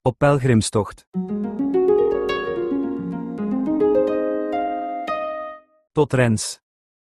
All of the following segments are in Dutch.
Op pelgrimstocht. Tot Rennes.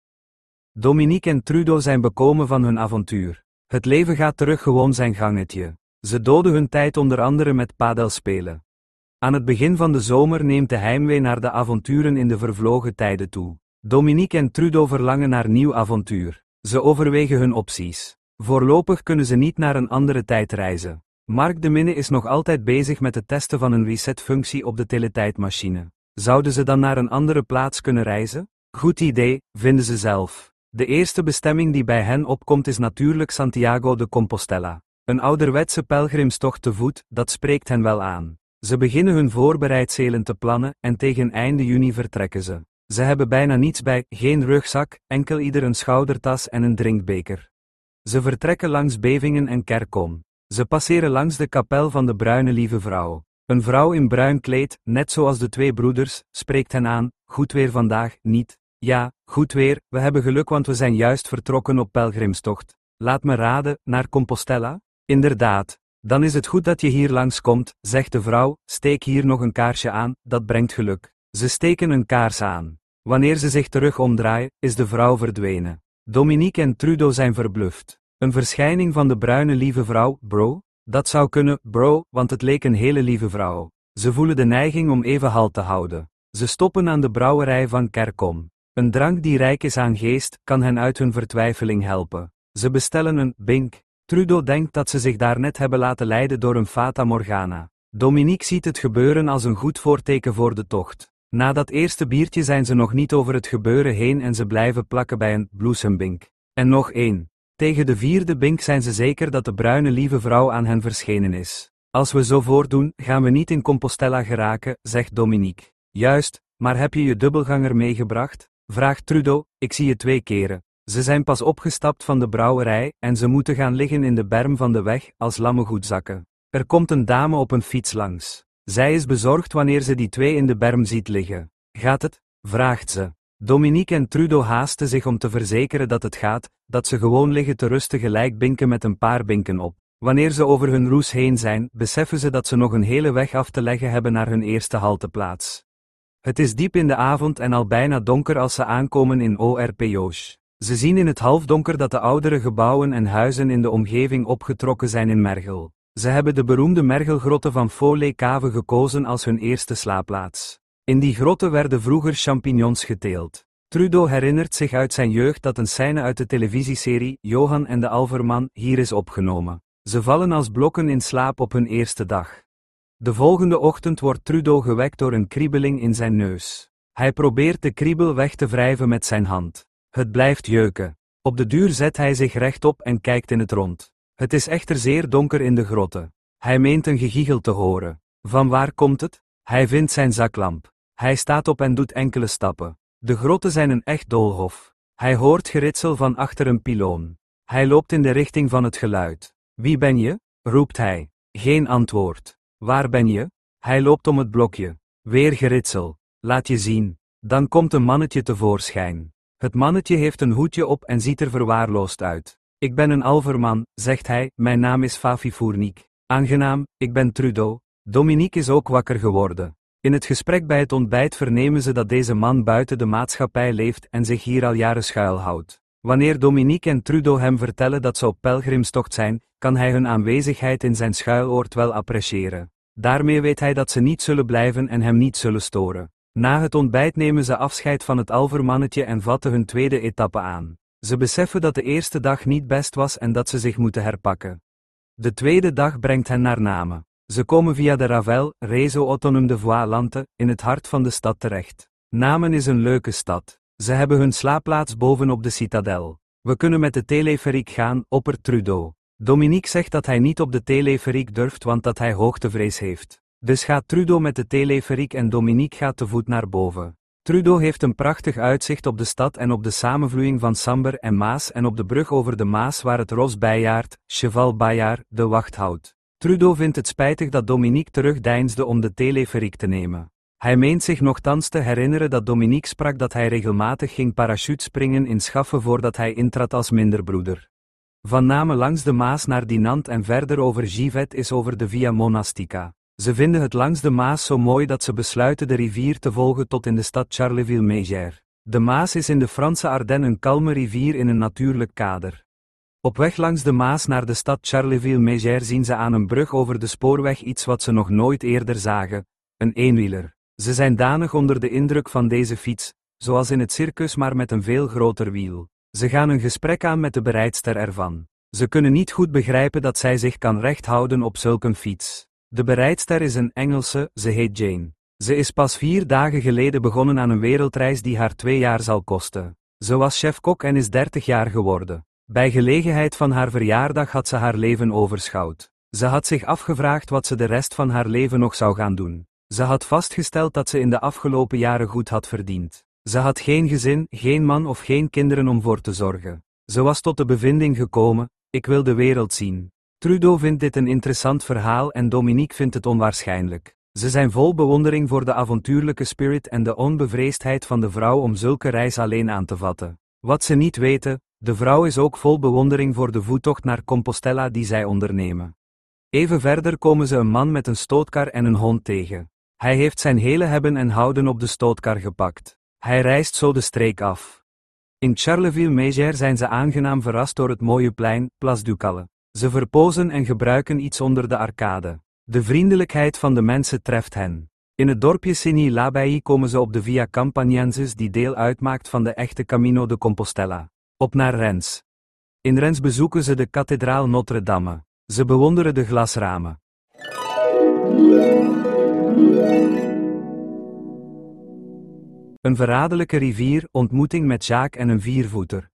Dominique en Trudeau zijn bekomen van hun avontuur. Het leven gaat terug gewoon zijn gangetje. Ze doden hun tijd onder andere met padelspelen. Aan het begin van de zomer neemt de heimwee naar de avonturen in de vervlogen tijden toe. Dominique en Trudeau verlangen naar nieuw avontuur. Ze overwegen hun opties. Voorlopig kunnen ze niet naar een andere tijd reizen. Mark de Minne is nog altijd bezig met het testen van een resetfunctie op de teletijdmachine. Zouden ze dan naar een andere plaats kunnen reizen? Goed idee, vinden ze zelf. De eerste bestemming die bij hen opkomt is natuurlijk Santiago de Compostela. Een ouderwetse pelgrimstocht te voet, dat spreekt hen wel aan. Ze beginnen hun voorbereidselen te plannen en tegen einde juni vertrekken ze. Ze hebben bijna niets bij, geen rugzak, enkel ieder een schoudertas en een drinkbeker. Ze vertrekken langs Bevingen en Kerkom. Ze passeren langs de kapel van de Bruine Lieve Vrouw. Een vrouw in bruin kleed, net zoals de twee broeders, spreekt hen aan: goed weer vandaag, niet? Ja, goed weer, we hebben geluk want we zijn juist vertrokken op pelgrimstocht. Laat me raden, naar Compostela? Inderdaad. Dan is het goed dat je hier langskomt, zegt de vrouw, steek hier nog een kaarsje aan, dat brengt geluk. Ze steken een kaars aan. Wanneer ze zich terug omdraaien, is de vrouw verdwenen. Dominique en Trudeau zijn verbluft. Een verschijning van de Bruine Lieve Vrouw, bro? Dat zou kunnen, bro, want het leek een hele lieve vrouw. Ze voelen de neiging om even halt te houden. Ze stoppen aan de brouwerij van Kerkom. Een drank die rijk is aan geest, kan hen uit hun vertwijfeling helpen. Ze bestellen een bink. Trudeau denkt dat ze zich daarnet hebben laten leiden door een Fata Morgana. Dominique ziet het gebeuren als een goed voorteken voor de tocht. Na dat eerste biertje zijn ze nog niet over het gebeuren heen en ze blijven plakken bij een bloesembink. En nog één. Tegen de vierde bink zijn ze zeker dat de Bruine Lieve Vrouw aan hen verschenen is. Als we zo voortdoen, gaan we niet in Compostela geraken, zegt Dominique. Juist, maar heb je je dubbelganger meegebracht? Vraagt Trudeau, ik zie je 2 keren. Ze zijn pas opgestapt van de brouwerij en ze moeten gaan liggen in de berm van de weg, als lammengoedzakken. Er komt een dame op een fiets langs. Zij is bezorgd wanneer ze die 2 in de berm ziet liggen. Gaat het? Vraagt ze. Dominique en Trudeau haasten zich om te verzekeren dat het gaat, dat ze gewoon liggen te rusten gelijk binken met een paar binken op. Wanneer ze over hun roes heen zijn, beseffen ze dat ze nog een hele weg af te leggen hebben naar hun eerste halteplaats. Het is diep in de avond en al bijna donker als ze aankomen in Orpéoge. Ze zien in het halfdonker dat de oudere gebouwen en huizen in de omgeving opgetrokken zijn in Mergel. Ze hebben de beroemde Mergelgrotten van Faux-les-Caves gekozen als hun eerste slaapplaats. In die grotten werden vroeger champignons geteeld. Trudeau herinnert zich uit zijn jeugd dat een scène uit de televisieserie Johan en de Alverman hier is opgenomen. Ze vallen als blokken in slaap op hun eerste dag. De volgende ochtend wordt Trudeau gewekt door een kriebeling in zijn neus. Hij probeert de kriebel weg te wrijven met zijn hand. Het blijft jeuken. Op de duur zet hij zich rechtop en kijkt in het rond. Het is echter zeer donker in de grotten. Hij meent een gegiegel te horen. Van waar komt het? Hij vindt zijn zaklamp. Hij staat op en doet enkele stappen. De grotten zijn een echt doolhof. Hij hoort geritsel van achter een pyloon. Hij loopt in de richting van het geluid. Wie ben je? Roept hij. Geen antwoord. Waar ben je? Hij loopt om het blokje. Weer geritsel. Laat je zien. Dan komt een mannetje tevoorschijn. Het mannetje heeft een hoedje op en ziet er verwaarloosd uit. Ik ben een Alverman, zegt hij, mijn naam is Fafi Fournic. Aangenaam, ik ben Trudeau. Dominique is ook wakker geworden. In het gesprek bij het ontbijt vernemen ze dat deze man buiten de maatschappij leeft en zich hier al jaren schuilhoudt. Wanneer Dominique en Trudeau hem vertellen dat ze op pelgrimstocht zijn, kan hij hun aanwezigheid in zijn schuiloord wel appreciëren. Daarmee weet hij dat ze niet zullen blijven en hem niet zullen storen. Na het ontbijt nemen ze afscheid van het Alvermannetje en vatten hun tweede etappe aan. Ze beseffen dat de eerste dag niet best was en dat ze zich moeten herpakken. De tweede dag brengt hen naar Namen. Ze komen via de Ravel, Réseau Autonome de Voie-Lante, in het hart van de stad terecht. Namen is een leuke stad. Ze hebben hun slaapplaats bovenop de citadel. We kunnen met de teleferiek gaan, oppert Trudeau. Dominique zegt dat hij niet op de teleferiek durft want dat hij hoogtevrees heeft. Dus gaat Trudeau met de teleferiek en Dominique gaat te voet naar boven. Trudeau heeft een prachtig uitzicht op de stad en op de samenvloeiing van Samber en Maas en op de brug over de Maas waar het Ros Bayard, Cheval Bayard, de wacht houdt. Trudeau vindt het spijtig dat Dominique terugdeinsde om de teleferiek te nemen. Hij meent zich nochtans te herinneren dat Dominique sprak dat hij regelmatig ging parachutespringen in Schaffen voordat hij intrad als minderbroeder. Van Namen langs de Maas naar Dinant en verder over Givet is over de Via Monastica. Ze vinden het langs de Maas zo mooi dat ze besluiten de rivier te volgen tot in de stad Charleville-Mézières. De Maas is in de Franse Ardennen een kalme rivier in een natuurlijk kader. Op weg langs de Maas naar de stad Charleville-Mézières zien ze aan een brug over de spoorweg iets wat ze nog nooit eerder zagen: een eenwieler. Ze zijn danig onder de indruk van deze fiets, zoals in het circus maar met een veel groter wiel. Ze gaan een gesprek aan met de berijdster ervan. Ze kunnen niet goed begrijpen dat zij zich kan recht houden op zulke fiets. De berijdster is een Engelse, ze heet Jane. Ze is pas 4 dagen geleden begonnen aan een wereldreis die haar 2 jaar zal kosten. Ze was chef-kok en is 30 jaar geworden. Bij gelegenheid van haar verjaardag had ze haar leven overschouwd. Ze had zich afgevraagd wat ze de rest van haar leven nog zou gaan doen. Ze had vastgesteld dat ze in de afgelopen jaren goed had verdiend. Ze had geen gezin, geen man of geen kinderen om voor te zorgen. Ze was tot de bevinding gekomen: ik wil de wereld zien. Trudeau vindt dit een interessant verhaal en Dominique vindt het onwaarschijnlijk. Ze zijn vol bewondering voor de avontuurlijke spirit en de onbevreesdheid van de vrouw om zulke reis alleen aan te vatten. Wat ze niet weten, de vrouw is ook vol bewondering voor de voettocht naar Compostela die zij ondernemen. Even verder komen ze een man met een stootkar en een hond tegen. Hij heeft zijn hele hebben en houden op de stootkar gepakt. Hij reist zo de streek af. In Charleville-Mézières zijn ze aangenaam verrast door het mooie plein, Place du Calle. Ze verpozen en gebruiken iets onder de arcade. De vriendelijkheid van de mensen treft hen. In het dorpje Signy-l'Abbaye komen ze op de Via Campaniensis die deel uitmaakt van de echte Camino de Compostela. Op naar Rennes. In Rennes bezoeken ze de kathedraal Notre-Dame. Ze bewonderen de glasramen. Een verraderlijke rivier, ontmoeting met Jacques en een viervoeter.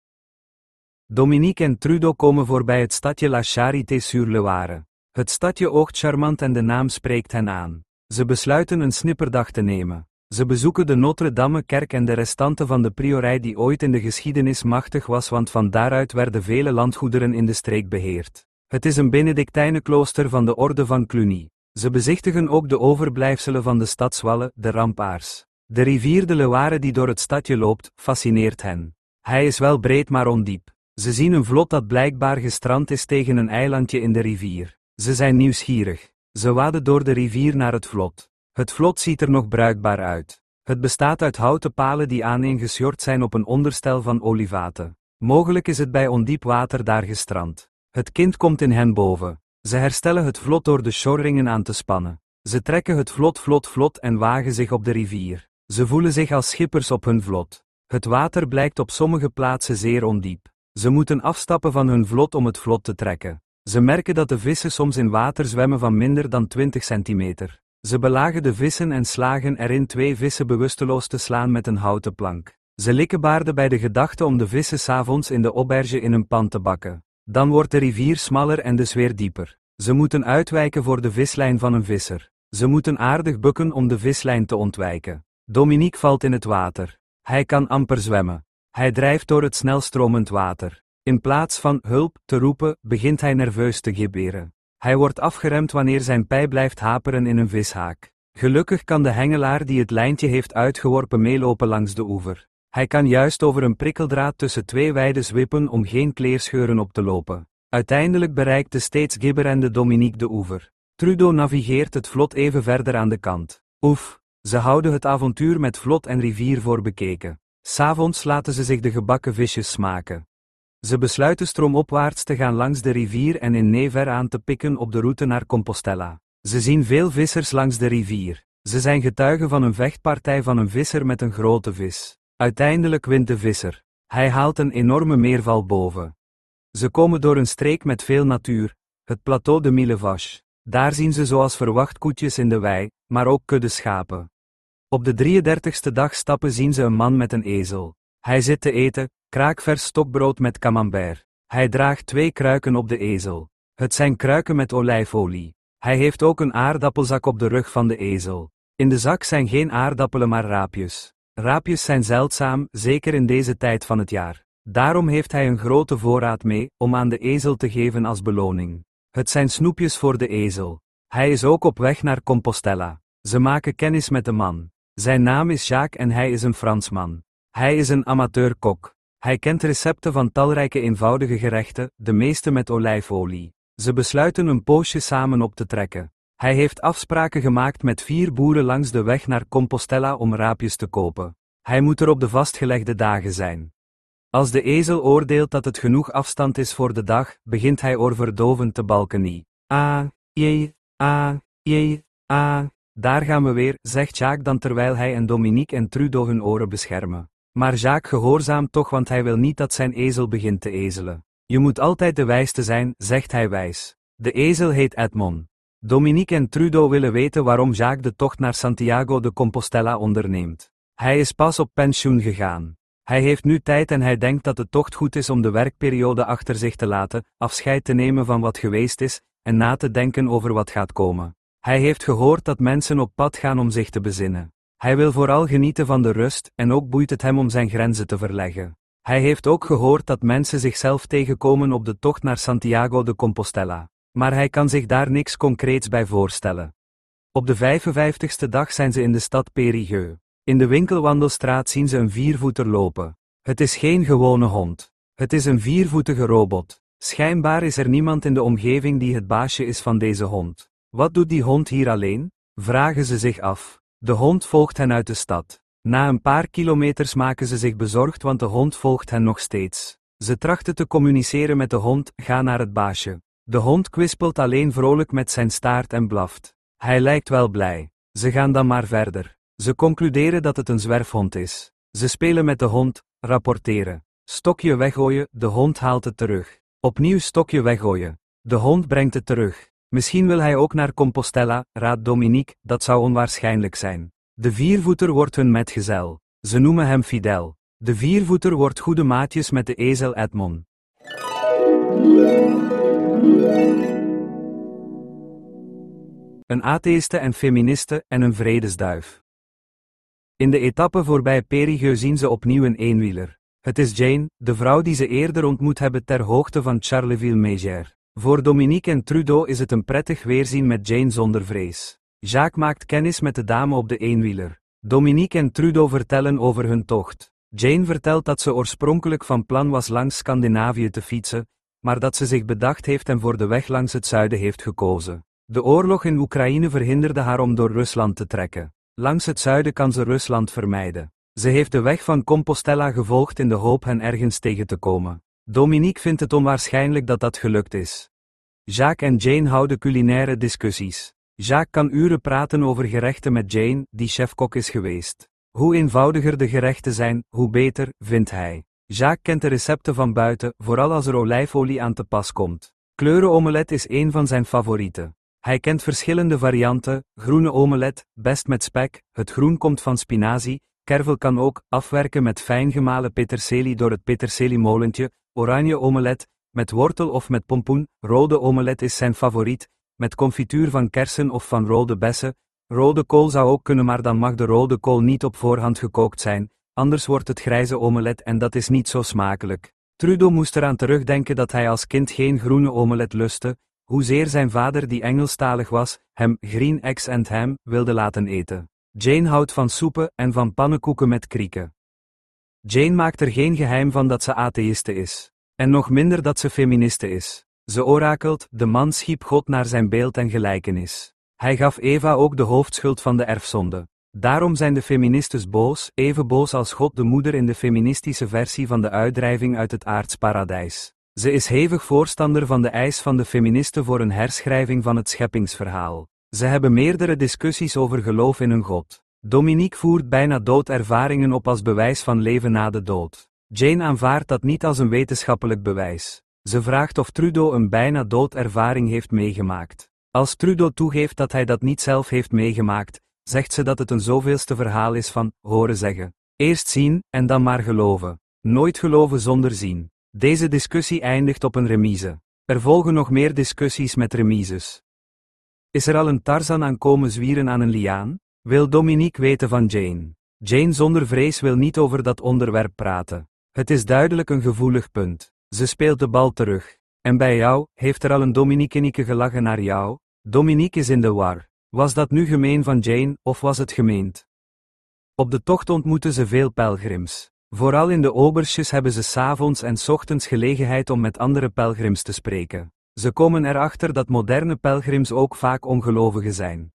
Dominique en Trudeau komen voorbij het stadje La Charité-sur-Loire. Het stadje oogt charmant en de naam spreekt hen aan. Ze besluiten een snipperdag te nemen. Ze bezoeken de Notre-Dame-kerk en de restanten van de priorij die ooit in de geschiedenis machtig was, want van daaruit werden vele landgoederen in de streek beheerd. Het is een Benedictijnenklooster van de orde van Cluny. Ze bezichtigen ook de overblijfselen van de stadswallen, de remparts. De rivier de Loire die door het stadje loopt, fascineert hen. Hij is wel breed maar ondiep. Ze zien een vlot dat blijkbaar gestrand is tegen een eilandje in de rivier. Ze zijn nieuwsgierig. Ze waden door de rivier naar het vlot. Het vlot ziet er nog bruikbaar uit. Het bestaat uit houten palen die aaneengesjord zijn op een onderstel van olivaten. Mogelijk is het bij ondiep water daar gestrand. Het kind komt in hen boven. Ze herstellen het vlot door de sjorringen aan te spannen. Ze trekken het vlot en wagen zich op de rivier. Ze voelen zich als schippers op hun vlot. Het water blijkt op sommige plaatsen zeer ondiep. Ze moeten afstappen van hun vlot om het vlot te trekken. Ze merken dat de vissen soms in water zwemmen van minder dan 20 centimeter. Ze belagen de vissen en slagen erin 2 vissen bewusteloos te slaan met een houten plank. Ze likkebaarden bij de gedachte om de vissen 's avonds in de auberge in een pan te bakken. Dan wordt de rivier smaller en dus weer dieper. Ze moeten uitwijken voor de vislijn van een visser. Ze moeten aardig bukken om de vislijn te ontwijken. Dominique valt in het water. Hij kan amper zwemmen. Hij drijft door het snelstromend water. In plaats van hulp te roepen, begint hij nerveus te gibberen. Hij wordt afgeremd wanneer zijn pij blijft haperen in een vishaak. Gelukkig kan de hengelaar die het lijntje heeft uitgeworpen meelopen langs de oever. Hij kan juist over een prikkeldraad tussen 2 weides wippen om geen kleerscheuren op te lopen. Uiteindelijk bereikt de steeds gibberende Dominique de oever. Trudeau navigeert het vlot even verder aan de kant. Oef, ze houden het avontuur met vlot en rivier voor bekeken. 'S Avonds laten ze zich de gebakken visjes smaken. Ze besluiten stroomopwaarts te gaan langs de rivier en in Nevers aan te pikken op de route naar Compostela. Ze zien veel vissers langs de rivier. Ze zijn getuigen van een vechtpartij van een visser met een grote vis. Uiteindelijk wint de visser. Hij haalt een enorme meerval boven. Ze komen door een streek met veel natuur, het plateau de Mille Vaches. Daar zien ze zoals verwacht koetjes in de wei, maar ook kudde schapen. Op de 33ste dag stappen zien ze een man met een ezel. Hij zit te eten, kraakvers stokbrood met camembert. Hij draagt 2 kruiken op de ezel. Het zijn kruiken met olijfolie. Hij heeft ook een aardappelzak op de rug van de ezel. In de zak zijn geen aardappelen maar raapjes. Raapjes zijn zeldzaam, zeker in deze tijd van het jaar. Daarom heeft hij een grote voorraad mee, om aan de ezel te geven als beloning. Het zijn snoepjes voor de ezel. Hij is ook op weg naar Compostela. Ze maken kennis met de man. Zijn naam is Jacques en hij is een Fransman. Hij is een amateurkok. Hij kent recepten van talrijke eenvoudige gerechten, de meeste met olijfolie. Ze besluiten een poosje samen op te trekken. Hij heeft afspraken gemaakt met 4 boeren langs de weg naar Compostela om raapjes te kopen. Hij moet er op de vastgelegde dagen zijn. Als de ezel oordeelt dat het genoeg afstand is voor de dag, begint hij oorverdovend te balken. Daar gaan we weer, zegt Jacques dan terwijl hij en Dominique en Trudeau hun oren beschermen. Maar Jacques gehoorzaamt toch, want hij wil niet dat zijn ezel begint te ezelen. Je moet altijd de wijste zijn, zegt hij wijs. De ezel heet Edmond. Dominique en Trudeau willen weten waarom Jacques de tocht naar Santiago de Compostela onderneemt. Hij is pas op pensioen gegaan. Hij heeft nu tijd en hij denkt dat de tocht goed is om de werkperiode achter zich te laten, afscheid te nemen van wat geweest is, en na te denken over wat gaat komen. Hij heeft gehoord dat mensen op pad gaan om zich te bezinnen. Hij wil vooral genieten van de rust, en ook boeit het hem om zijn grenzen te verleggen. Hij heeft ook gehoord dat mensen zichzelf tegenkomen op de tocht naar Santiago de Compostela. Maar hij kan zich daar niks concreets bij voorstellen. Op de 55ste dag zijn ze in de stad Périgueux. In de winkelwandelstraat zien ze een 4-voeter lopen. Het is geen gewone hond. Het is een 4-voetige robot. Schijnbaar is er niemand in de omgeving die het baasje is van deze hond. Wat doet die hond hier alleen? Vragen ze zich af. De hond volgt hen uit de stad. Na een paar kilometers maken ze zich bezorgd, want de hond volgt hen nog steeds. Ze trachten te communiceren met de hond, ga naar het baasje. De hond kwispelt alleen vrolijk met zijn staart en blaft. Hij lijkt wel blij. Ze gaan dan maar verder. Ze concluderen dat het een zwerfhond is. Ze spelen met de hond, rapporteren. Stokje weggooien, de hond haalt het terug. Opnieuw stokje weggooien. De hond brengt het terug. Misschien wil hij ook naar Compostela, raadt Dominique, dat zou onwaarschijnlijk zijn. De 4-voeter wordt hun metgezel. Ze noemen hem Fidel. De 4-voeter wordt goede maatjes met de ezel Edmond. Een atheïste en feministe en een vredesduif. In de etappe voorbij Périgueux zien ze opnieuw een eenwieler. Het is Jane, de vrouw die ze eerder ontmoet hebben ter hoogte van Charleville-Mézières. Voor Dominique en Trudeau is het een prettig weerzien met Jane zonder vrees. Jacques maakt kennis met de dame op de eenwieler. Dominique en Trudeau vertellen over hun tocht. Jane vertelt dat ze oorspronkelijk van plan was langs Scandinavië te fietsen, maar dat ze zich bedacht heeft en voor de weg langs het zuiden heeft gekozen. De oorlog in Oekraïne verhinderde haar om door Rusland te trekken. Langs het zuiden kan ze Rusland vermijden. Ze heeft de weg van Compostela gevolgd in de hoop hen ergens tegen te komen. Dominique vindt het onwaarschijnlijk dat dat gelukt is. Jacques en Jane houden culinaire discussies. Jacques kan uren praten over gerechten met Jane, die chefkok is geweest. Hoe eenvoudiger de gerechten zijn, hoe beter, vindt hij. Jacques kent de recepten van buiten, vooral als er olijfolie aan te pas komt. Kleurenomelet is een van zijn favorieten. Hij kent verschillende varianten: groene omelet, best met spek, het groen komt van spinazie, kervel kan ook, afwerken met fijn gemalen peterselie door het peterseliemolentje, oranje omelet, met wortel of met pompoen, rode omelet is zijn favoriet, met confituur van kersen of van rode bessen, rode kool zou ook kunnen, maar dan mag de rode kool niet op voorhand gekookt zijn, anders wordt het grijze omelet en dat is niet zo smakelijk. Trudeau moest eraan terugdenken dat hij als kind geen groene omelet lustte, hoezeer zijn vader, die Engelstalig was, hem green eggs and ham wilde laten eten. Jane houdt van soepen en van pannenkoeken met krieken. Jane maakt er geen geheim van dat ze atheïste is. En nog minder dat ze feministe is. Ze orakelt, de man schiep God naar zijn beeld en gelijkenis. Hij gaf Eva ook de hoofdschuld van de erfzonde. Daarom zijn de feministes boos, even boos als God de moeder in de feministische versie van de uitdrijving uit het aardsparadijs. Ze is hevig voorstander van de eis van de feministen voor een herschrijving van het scheppingsverhaal. Ze hebben meerdere discussies over geloof in een God. Dominique voert bijna doodervaringen op als bewijs van leven na de dood. Jane aanvaardt dat niet als een wetenschappelijk bewijs. Ze vraagt of Trudeau een bijna doodervaring heeft meegemaakt. Als Trudeau toegeeft dat hij dat niet zelf heeft meegemaakt, zegt ze dat het een zoveelste verhaal is van horen zeggen. Eerst zien en dan maar geloven. Nooit geloven zonder zien. Deze discussie eindigt op een remise. Er volgen nog meer discussies met remises. Is er al een Tarzan aan komen zwieren aan een liaan? Wil Dominique weten van Jane. Jane zonder vrees wil niet over dat onderwerp praten. Het is duidelijk een gevoelig punt. Ze speelt de bal terug. En bij jou, heeft er al een Dominique gelachen naar jou? Dominique is in de war. Was dat nu gemeen van Jane, of was het gemeend? Op de tocht ontmoeten ze veel pelgrims. Vooral in de auberges hebben ze 's avonds en 's ochtends gelegenheid om met andere pelgrims te spreken. Ze komen erachter dat moderne pelgrims ook vaak ongelovigen zijn.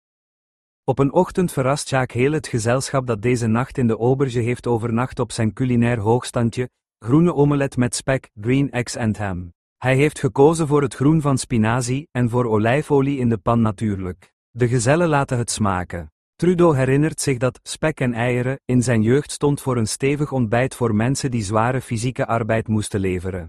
Op een ochtend verrast Jacques heel het gezelschap dat deze nacht in de auberge heeft overnacht op zijn culinair hoogstandje, groene omelet met spek, green eggs en ham. Hij heeft gekozen voor het groen van spinazie en voor olijfolie in de pan natuurlijk. De gezellen laten het smaken. Trudeau herinnert zich dat spek en eieren in zijn jeugd stond voor een stevig ontbijt voor mensen die zware fysieke arbeid moesten leveren.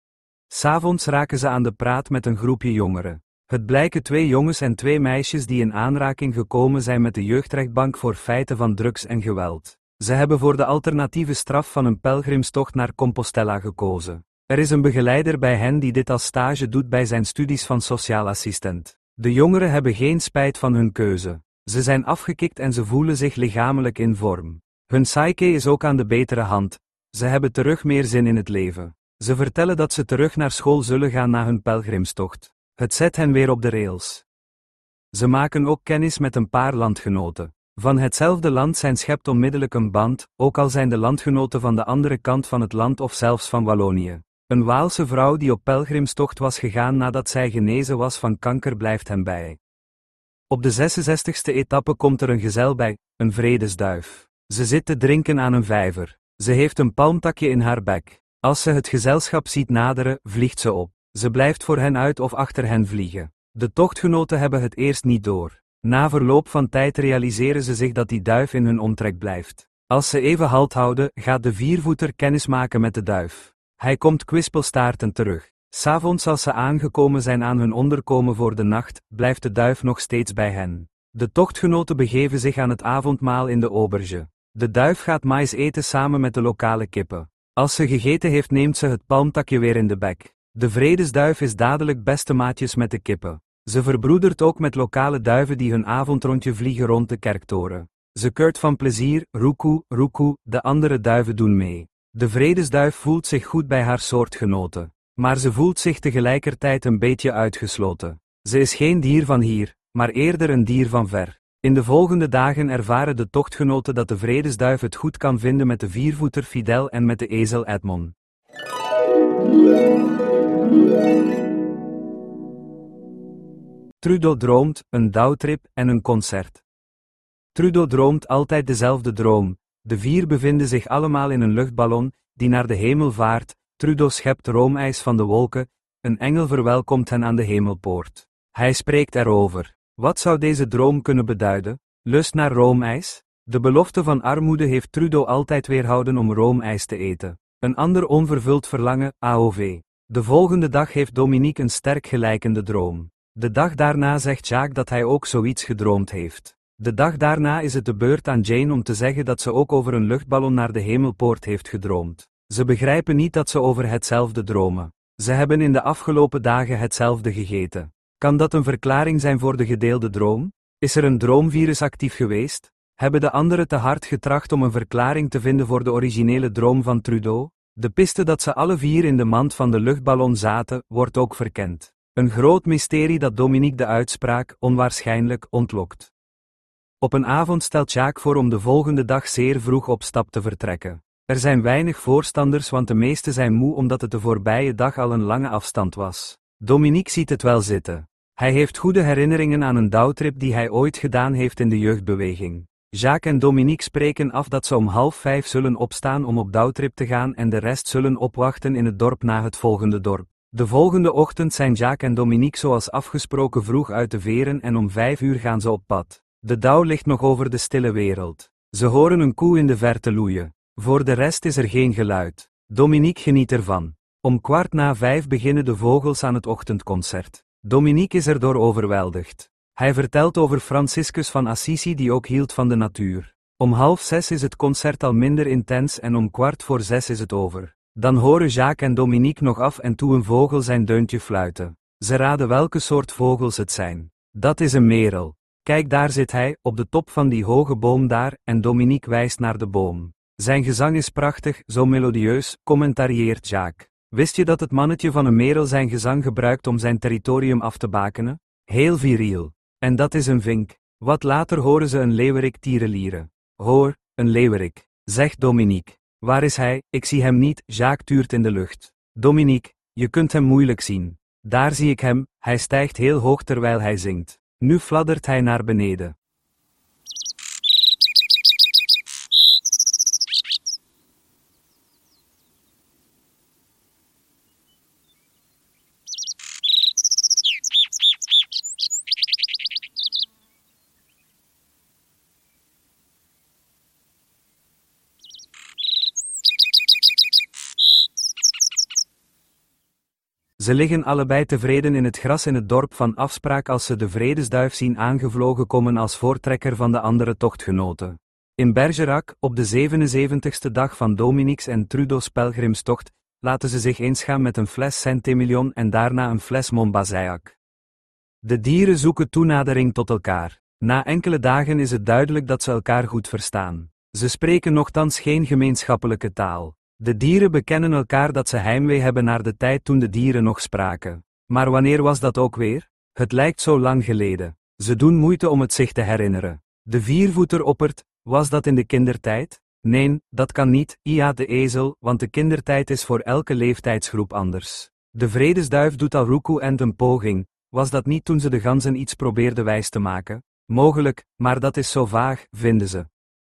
'S Avonds raken ze aan de praat met een groepje jongeren. Het blijken 2 jongens en 2 meisjes die in aanraking gekomen zijn met de jeugdrechtbank voor feiten van drugs en geweld. Ze hebben voor de alternatieve straf van een pelgrimstocht naar Compostela gekozen. Er is een begeleider bij hen die dit als stage doet bij zijn studies van sociaal assistent. De jongeren hebben geen spijt van hun keuze. Ze zijn afgekikt en ze voelen zich lichamelijk in vorm. Hun psyche is ook aan de betere hand. Ze hebben terug meer zin in het leven. Ze vertellen dat ze terug naar school zullen gaan na hun pelgrimstocht. Het zet hen weer op de rails. Ze maken ook kennis met een paar landgenoten. Van hetzelfde land zijn schept onmiddellijk een band, ook al zijn de landgenoten van de andere kant van het land of zelfs van Wallonië. Een Waalse vrouw die op pelgrimstocht was gegaan nadat zij genezen was van kanker blijft hem bij. Op de 66e etappe komt er een gezel bij, een vredesduif. Ze zit te drinken aan een vijver. Ze heeft een palmtakje in haar bek. Als ze het gezelschap ziet naderen, vliegt ze op. Ze blijft voor hen uit of achter hen vliegen. De tochtgenoten hebben het eerst niet door. Na verloop van tijd realiseren ze zich dat die duif in hun omtrek blijft. Als ze even halt houden, gaat de viervoeter kennismaken met de duif. Hij komt kwispelstaartend terug. 'S Avonds als ze aangekomen zijn aan hun onderkomen voor de nacht, blijft de duif nog steeds bij hen. De tochtgenoten begeven zich aan het avondmaal in de auberge. De duif gaat mais eten samen met de lokale kippen. Als ze gegeten heeft neemt ze het palmtakje weer in de bek. De vredesduif is dadelijk beste maatjes met de kippen. Ze verbroedert ook met lokale duiven die hun avondrondje vliegen rond de kerktoren. Ze keurt van plezier, roekoe, roekoe, de andere duiven doen mee. De vredesduif voelt zich goed bij haar soortgenoten. Maar ze voelt zich tegelijkertijd een beetje uitgesloten. Ze is geen dier van hier, maar eerder een dier van ver. In de volgende dagen ervaren de tochtgenoten dat de vredesduif het goed kan vinden met de viervoeter Fidel en met de ezel Edmond. Trudeau droomt, een dagtrip en een concert. Trudeau droomt altijd dezelfde droom. De 4 bevinden zich allemaal in een luchtballon, die naar de hemel vaart. Trudeau schept roomijs van de wolken, een engel verwelkomt hen aan de hemelpoort. Hij spreekt erover. Wat zou deze droom kunnen beduiden? Lust naar roomijs? De belofte van armoede heeft Trudeau altijd weerhouden om roomijs te eten. Een ander onvervuld verlangen, AOV. De volgende dag heeft Dominique een sterk gelijkende droom. De dag daarna zegt Jacques dat hij ook zoiets gedroomd heeft. De dag daarna is het de beurt aan Jane om te zeggen dat ze ook over een luchtballon naar de hemelpoort heeft gedroomd. Ze begrijpen niet dat ze over hetzelfde dromen. Ze hebben in de afgelopen dagen hetzelfde gegeten. Kan dat een verklaring zijn voor de gedeelde droom? Is er een droomvirus actief geweest? Hebben de anderen te hard getracht om een verklaring te vinden voor de originele droom van Trudeau? De piste dat ze alle 4 in de mand van de luchtballon zaten, wordt ook verkend. Een groot mysterie dat Dominique de uitspraak, onwaarschijnlijk, ontlokt. Op een avond stelt Jacques voor om de volgende dag zeer vroeg op stap te vertrekken. Er zijn weinig voorstanders want de meesten zijn moe omdat het de voorbije dag al een lange afstand was. Dominique ziet het wel zitten. Hij heeft goede herinneringen aan een dagtrip die hij ooit gedaan heeft in de jeugdbeweging. Jacques en Dominique spreken af dat ze om 4:30 zullen opstaan om op dagtrip te gaan en de rest zullen opwachten in het dorp na het volgende dorp. De volgende ochtend zijn Jacques en Dominique zoals afgesproken vroeg uit de veren en om 5 uur gaan ze op pad. De dauw ligt nog over de stille wereld. Ze horen een koe in de verte loeien. Voor de rest is er geen geluid. Dominique geniet ervan. Om 4:15 beginnen de vogels aan het ochtendconcert. Dominique is erdoor overweldigd. Hij vertelt over Franciscus van Assisi die ook hield van de natuur. Om 5:30 is het concert al minder intens en om 5:15 is het over. Dan horen Jacques en Dominique nog af en toe een vogel zijn deuntje fluiten. Ze raden welke soort vogels het zijn. Dat is een merel. Kijk, daar zit hij, op de top van die hoge boom daar, en Dominique wijst naar de boom. Zijn gezang is prachtig, zo melodieus, commentarieert Jacques. Wist je dat het mannetje van een merel zijn gezang gebruikt om zijn territorium af te bakenen? Heel viriel. En dat is een vink. Wat later horen ze een leeuwerik tierenlieren. Hoor, een leeuwerik, zegt Dominique. Waar is hij? Ik zie hem niet, Jacques tuurt in de lucht. Dominique, je kunt hem moeilijk zien. Daar zie ik hem, hij stijgt heel hoog terwijl hij zingt. Nu fladdert hij naar beneden. Ze liggen allebei tevreden in het gras in het dorp van afspraak als ze de vredesduif zien aangevlogen komen als voortrekker van de andere tochtgenoten. In Bergerac, op de 77ste dag van Dominique's en Trudeau's pelgrimstocht, laten ze zich eens gaan met een fles Saint-Emilion en daarna een fles Montbazillac. De dieren zoeken toenadering tot elkaar. Na enkele dagen is het duidelijk dat ze elkaar goed verstaan. Ze spreken nochtans geen gemeenschappelijke taal. De dieren bekennen elkaar dat ze heimwee hebben naar de tijd toen de dieren nog spraken. Maar wanneer was dat ook weer? Het lijkt zo lang geleden. Ze doen moeite om het zich te herinneren. De viervoeter oppert: was dat in de kindertijd? Nee, dat kan niet, ja de ezel, want de kindertijd is voor elke leeftijdsgroep anders. De vredesduif doet al roekoe-end een poging. Was dat niet toen ze de ganzen iets probeerden wijs te maken? Mogelijk, maar dat is zo vaag, vinden ze.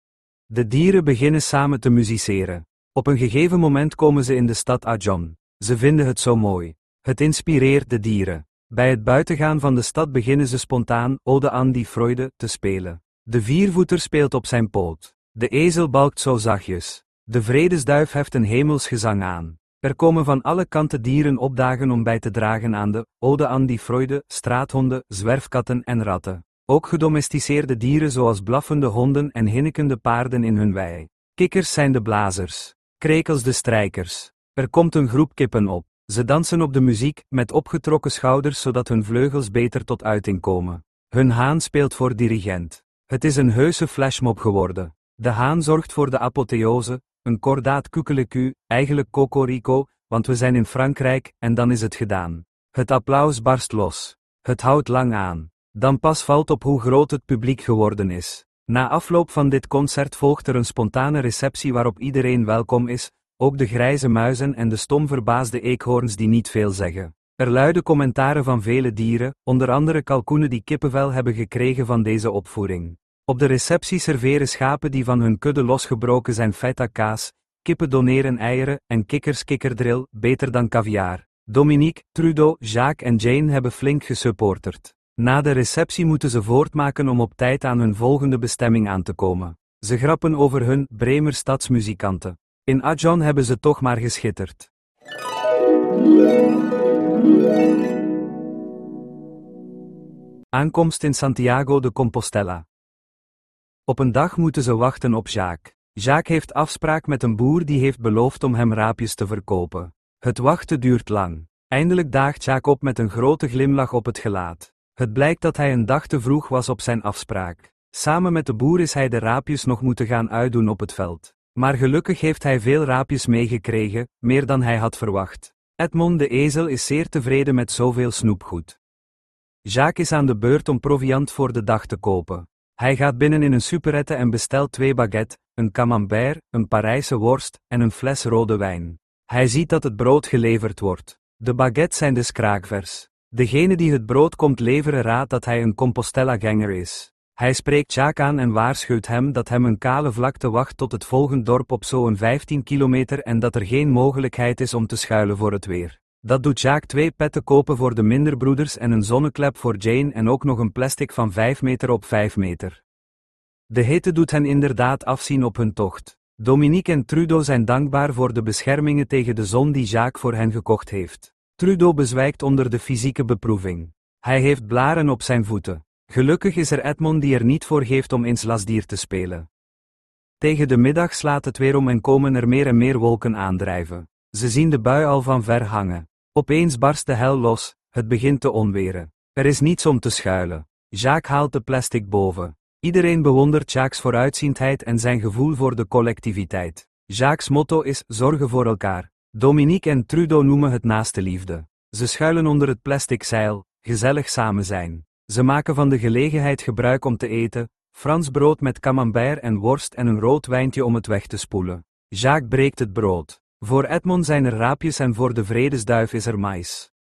De dieren beginnen samen te musiceren. Op een gegeven moment komen ze in de stad Ajon. Ze vinden het zo mooi. Het inspireert de dieren. Bij het buitengaan van de stad beginnen ze spontaan Ode aan die Freude te spelen. De viervoeter speelt op zijn poot. De ezel balkt zo zachtjes. De vredesduif heft een hemels gezang aan. Er komen van alle kanten dieren opdagen om bij te dragen aan de Ode aan die Freude, straathonden, zwerfkatten en ratten. Ook gedomesticeerde dieren zoals blaffende honden en hinnikende paarden in hun wei. Kikkers zijn de blazers. Krekels de strijkers. Er komt een groep kippen op. Ze dansen op de muziek, met opgetrokken schouders zodat hun vleugels beter tot uiting komen. Hun haan speelt voor dirigent. Het is een heuse flashmob geworden. De haan zorgt voor de apotheose, een kordaat kukeleku, eigenlijk cocorico, want we zijn in Frankrijk, en dan is het gedaan. Het applaus barst los. Het houdt lang aan. Dan pas valt op hoe groot het publiek geworden is. Na afloop van dit concert volgt er een spontane receptie waarop iedereen welkom is, ook de grijze muizen en de stom verbaasde eekhoorns die niet veel zeggen. Er luiden commentaren van vele dieren, onder andere kalkoenen die kippenvel hebben gekregen van deze opvoeding. Op de receptie serveren schapen die van hun kudde losgebroken zijn feta kaas, kippen doneren eieren en kikkers kikkerdril, beter dan caviar. Dominique, Trudeau, Jacques en Jane hebben flink gesupporterd. Na de receptie moeten ze voortmaken om op tijd aan hun volgende bestemming aan te komen. Ze grappen over hun Bremer stadsmuzikanten. In Ajon hebben ze toch maar geschitterd. Aankomst in Santiago de Compostela. Op een dag moeten ze wachten op Jacques. Jacques heeft afspraak met een boer die heeft beloofd om hem raapjes te verkopen. Het wachten duurt lang. Eindelijk daagt Jacques op met een grote glimlach op het gelaat. Het blijkt dat hij een dag te vroeg was op zijn afspraak. Samen met de boer is hij de raapjes nog moeten gaan uitdoen op het veld. Maar gelukkig heeft hij veel raapjes meegekregen, meer dan hij had verwacht. Edmond de ezel is zeer tevreden met zoveel snoepgoed. Jacques is aan de beurt om proviand voor de dag te kopen. Hij gaat binnen in een superette en bestelt 2 baguettes, een camembert, een Parijse worst en een fles rode wijn. Hij ziet dat het brood geleverd wordt. De baguettes zijn dus kraakvers. Degene die het brood komt leveren raadt dat hij een Compostela-ganger is. Hij spreekt Jacques aan en waarschuwt hem dat hem een kale vlakte wacht tot het volgende dorp op zo'n 15 kilometer en dat er geen mogelijkheid is om te schuilen voor het weer. Dat doet Jacques 2 petten kopen voor de minderbroeders en een zonneklep voor Jane en ook nog een plastic van 5 meter op 5 meter. De hitte doet hen inderdaad afzien op hun tocht. Dominique en Trudeau zijn dankbaar voor de beschermingen tegen de zon die Jacques voor hen gekocht heeft. Trudeau bezwijkt onder de fysieke beproeving. Hij heeft blaren op zijn voeten. Gelukkig is er Edmond die er niet voor geeft om eens lasdier te spelen. Tegen de middag slaat het weer om en komen er meer en meer wolken aandrijven. Ze zien de bui al van ver hangen. Opeens barst de hel los, het begint te onweren. Er is niets om te schuilen. Jacques haalt de plastic boven. Iedereen bewondert Jacques' vooruitziendheid en zijn gevoel voor de collectiviteit. Jacques' motto is zorgen voor elkaar. Dominique en Trudeau noemen het naaste liefde. Ze schuilen onder het plastic zeil, gezellig samen zijn. Ze maken van de gelegenheid gebruik om te eten, Frans brood met camembert en worst en een rood wijntje om het weg te spoelen. Jacques breekt het brood. Voor Edmond zijn er raapjes en voor de vredesduif is er mais.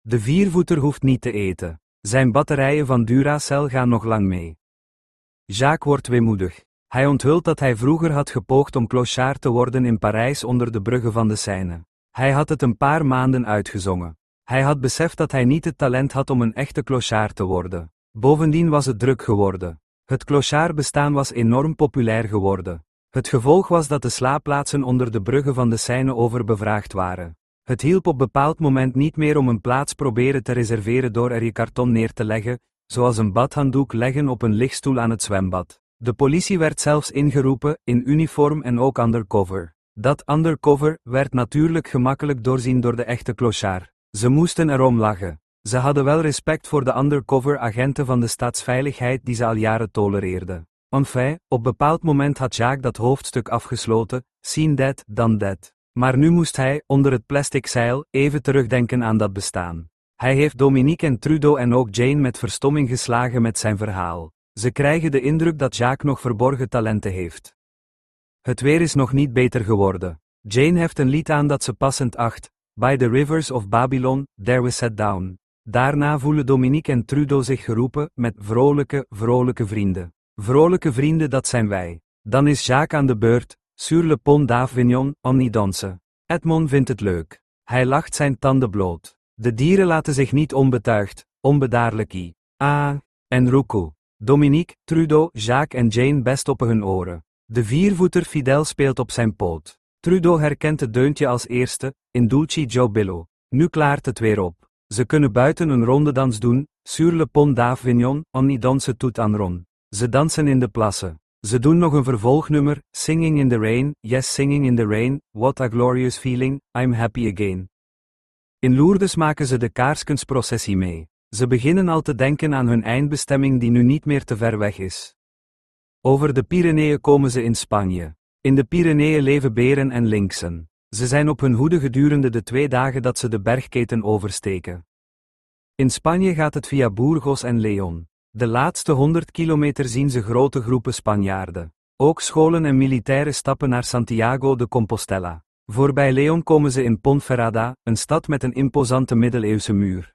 De viervoeter hoeft niet te eten. Zijn batterijen van Duracell gaan nog lang mee. Jacques wordt weemoedig. Hij onthult dat hij vroeger had gepoogd om clochard te worden in Parijs onder de bruggen van de Seine. Hij had het een paar maanden uitgezongen. Hij had beseft dat hij niet het talent had om een echte clochard te worden. Bovendien was het druk geworden. Het clochardbestaan was enorm populair geworden. Het gevolg was dat de slaapplaatsen onder de bruggen van de Seine overbevraagd waren. Het hielp op bepaald moment niet meer om een plaats proberen te reserveren door er je karton neer te leggen, zoals een badhanddoek leggen op een lichtstoel aan het zwembad. De politie werd zelfs ingeroepen, in uniform en ook undercover. Dat undercover werd natuurlijk gemakkelijk doorzien door de echte clochard. Ze moesten erom lachen. Ze hadden wel respect voor de undercover agenten van de staatsveiligheid die ze al jaren tolereerden. Enfin, op bepaald moment had Jacques dat hoofdstuk afgesloten, seen that, done that. Maar nu moest hij, onder het plastic zeil, even terugdenken aan dat bestaan. Hij heeft Dominique en Trudeau en ook Jane met verstomming geslagen met zijn verhaal. Ze krijgen de indruk dat Jacques nog verborgen talenten heeft. Het weer is nog niet beter geworden. Jane heft een lied aan dat ze passend acht. By the rivers of Babylon, there we sat down. Daarna voelen Dominique en Trudeau zich geroepen met vrolijke vrienden. Vrolijke vrienden, dat zijn wij. Dan is Jacques aan de beurt. Sur le pont d'Avignon, on y danse. Edmond vindt het leuk. Hij lacht zijn tanden bloot. De dieren laten zich niet onbetuigd, onbedaarlijk en roekoe. Dominique, Trudeau, Jacques en Jane bestoppen hun oren. De viervoeter Fidel speelt op zijn poot. Trudeau herkent het deuntje als eerste, in Dulci Giubilo. Nu klaart het weer op. Ze kunnen buiten een rondedans doen, sur le pont d'Avignon, on y danse tout en rond. Ze dansen in de plassen. Ze doen nog een vervolgnummer, Singing in the Rain, yes singing in the rain, what a glorious feeling, I'm happy again. In Lourdes maken ze de Kaarskensprocessie mee. Ze beginnen al te denken aan hun eindbestemming die nu niet meer te ver weg is. Over de Pyreneeën komen ze in Spanje. In de Pyreneeën leven beren en lynxen. Ze zijn op hun hoede gedurende de 2 dagen dat ze de bergketen oversteken. In Spanje gaat het via Burgos en León. De laatste 100 kilometer zien ze grote groepen Spanjaarden. Ook scholen en militairen stappen naar Santiago de Compostela. Voorbij León komen ze in Ponferrada, een stad met een imposante middeleeuwse muur.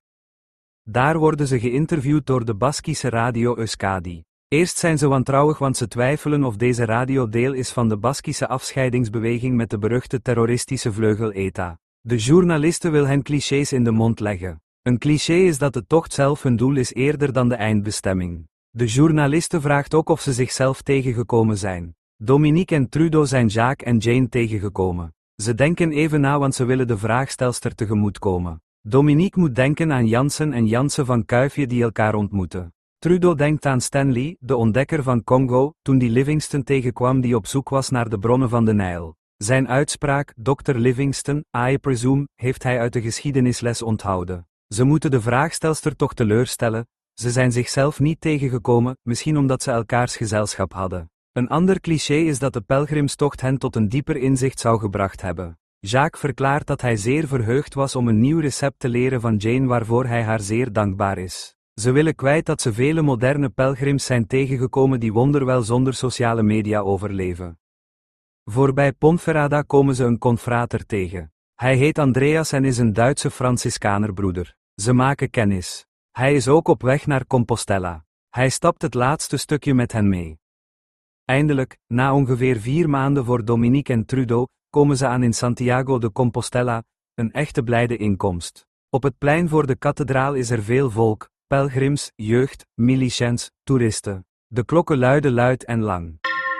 Daar worden ze geïnterviewd door de Baskische radio Euskadi. Eerst zijn ze wantrouwig, want ze twijfelen of deze radio deel is van de Baskische afscheidingsbeweging met de beruchte terroristische vleugel ETA. De journaliste wil hen clichés in de mond leggen. Een cliché is dat de tocht zelf hun doel is eerder dan de eindbestemming. De journaliste vraagt ook of ze zichzelf tegengekomen zijn. Dominique en Trudeau zijn Jacques en Jane tegengekomen. Ze denken even na, want ze willen de vraagstelster tegemoetkomen. Dominique moet denken aan Jansen en Jansen van Kuifje die elkaar ontmoeten. Trudeau denkt aan Stanley, de ontdekker van Congo, toen die Livingston tegenkwam die op zoek was naar de bronnen van de Nijl. Zijn uitspraak, Dr. Livingston, I presume, heeft hij uit de geschiedenisles onthouden. Ze moeten de vraagstelster toch teleurstellen. Ze zijn zichzelf niet tegengekomen, misschien omdat ze elkaars gezelschap hadden. Een ander cliché is dat de pelgrimstocht hen tot een dieper inzicht zou gebracht hebben. Jacques verklaart dat hij zeer verheugd was om een nieuw recept te leren van Jane waarvoor hij haar zeer dankbaar is. Ze willen kwijt dat ze vele moderne pelgrims zijn tegengekomen die wonderwel zonder sociale media overleven. Voorbij Ponferrada komen ze een confrater tegen. Hij heet Andreas en is een Duitse Franciscanerbroeder. Ze maken kennis. Hij is ook op weg naar Compostela. Hij stapt het laatste stukje met hen mee. Eindelijk, na ongeveer 4 maanden voor Dominique en Trudeau, komen ze aan in Santiago de Compostela, een echte blijde inkomst. Op het plein voor de kathedraal is er veel volk, pelgrims, jeugd, miliciëns, toeristen. De klokken luiden luid en lang.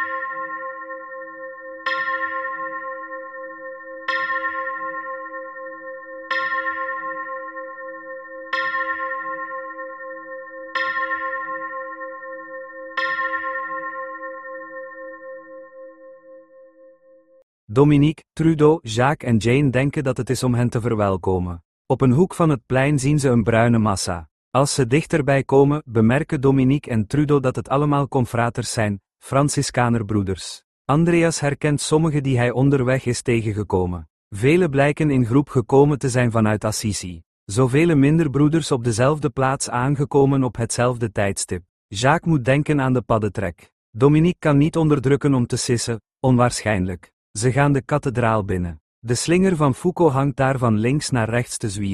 Dominique, Trudeau, Jacques en Jane denken dat het is om hen te verwelkomen. Op een hoek van het plein zien ze een bruine massa. Als ze dichterbij komen, bemerken Dominique en Trudeau dat het allemaal confraters zijn, Franciscanerbroeders. Andreas herkent sommigen die hij onderweg is tegengekomen. Vele blijken in groep gekomen te zijn vanuit Assisi. Zoveel minder broeders op dezelfde plaats aangekomen op hetzelfde tijdstip. Jacques moet denken aan de paddentrek. Dominique kan niet onderdrukken om te sissen, onwaarschijnlijk. Ze gaan de kathedraal binnen. De slinger van Foucault hangt daar van links naar rechts te zwieren.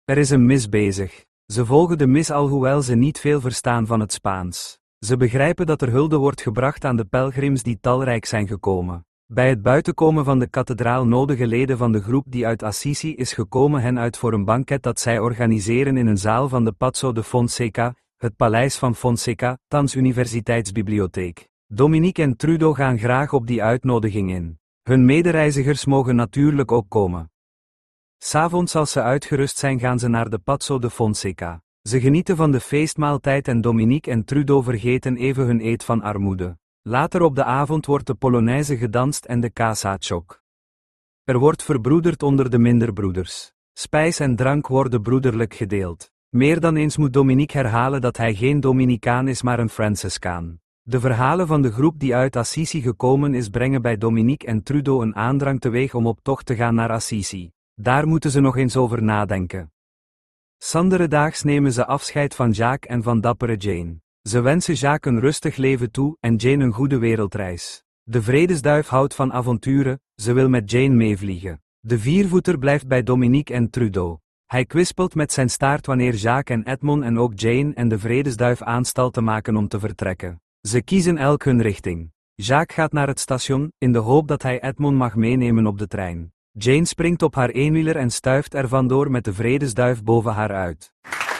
Er is een mis bezig. Ze volgen de mis alhoewel ze niet veel verstaan van het Spaans. Ze begrijpen dat er hulde wordt gebracht aan de pelgrims die talrijk zijn gekomen. Bij het buitenkomen van de kathedraal nodigen leden van de groep die uit Assisi is gekomen hen uit voor een banket dat zij organiseren in een zaal van de Palazzo de Fonseca, het paleis van Fonseca, thans universiteitsbibliotheek. Dominique en Trudeau gaan graag op die uitnodiging in. Hun medereizigers mogen natuurlijk ook komen. 'S Avonds als ze uitgerust zijn gaan ze naar de Palazzo de Fonseca. Ze genieten van de feestmaaltijd en Dominique en Trudeau vergeten even hun eed van armoede. Later op de avond wordt de Polonaise gedanst en de casachoc. Er wordt verbroederd onder de minderbroeders. Spijs en drank worden broederlijk gedeeld. Meer dan eens moet Dominique herhalen dat hij geen Dominicaan is maar een Franciscaan. De verhalen van de groep die uit Assisi gekomen is brengen bij Dominique en Trudeau een aandrang teweeg om op tocht te gaan naar Assisi. Daar moeten ze nog eens over nadenken. 's andere daags nemen ze afscheid van Jacques en van dappere Jane. Ze wensen Jacques een rustig leven toe en Jane een goede wereldreis. De vredesduif houdt van avonturen, ze wil met Jane meevliegen. De viervoeter blijft bij Dominique en Trudeau. Hij kwispelt met zijn staart wanneer Jacques en Edmond en ook Jane en de vredesduif aanstalten maken om te vertrekken. Ze kiezen elk hun richting. Jacques gaat naar het station, in de hoop dat hij Edmond mag meenemen op de trein. Jane springt op haar eenwieler en stuift er vandoor met de vredesduif boven haar uit.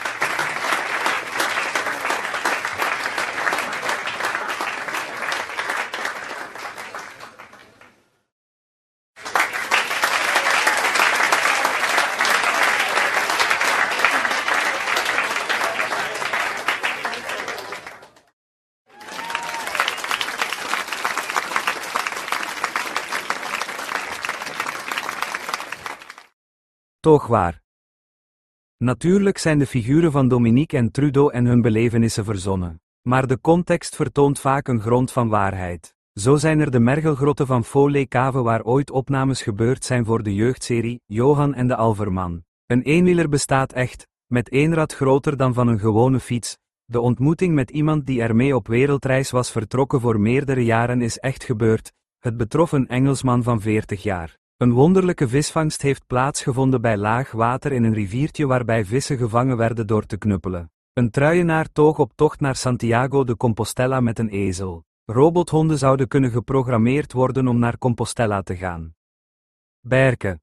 Toch waar. Natuurlijk zijn de figuren van Dominique en Trudeau en hun belevenissen verzonnen. Maar de context vertoont vaak een grond van waarheid. Zo zijn er de mergelgrotten van Faux-les-Caves waar ooit opnames gebeurd zijn voor de jeugdserie Johan en de Alverman. Een eenwieler bestaat echt, met één rad groter dan van een gewone fiets. De ontmoeting met iemand die ermee op wereldreis was vertrokken voor meerdere jaren is echt gebeurd. Het betrof een Engelsman van 40 jaar. Een wonderlijke visvangst heeft plaatsgevonden bij laag water in een riviertje waarbij vissen gevangen werden door te knuppelen. Een truienaar toog op tocht naar Santiago de Compostela met een ezel. Robothonden zouden kunnen geprogrammeerd worden om naar Compostela te gaan. Berke.